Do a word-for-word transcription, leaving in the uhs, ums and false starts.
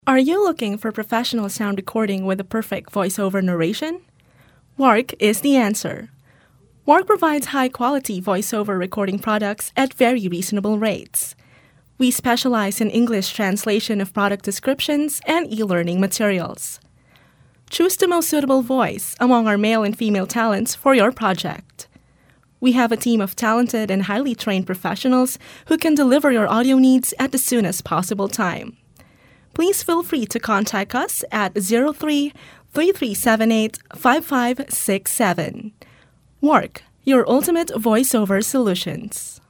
Are you looking for professional sound recording with a perfect voiceover narration? Wark is the answer. Wark provides high-quality voiceover recording products at very reasonable rates. We specialize in English translation of product descriptions and e-learning materials. Choose the most suitable voice among our male and female talents for your project. We have a team of talented and highly trained professionals who can deliver your audio needs at the soonest possible time. Please feel free to contact us at zero three, three three seven eight, five five six seven. Wark, your ultimate voiceover solutions.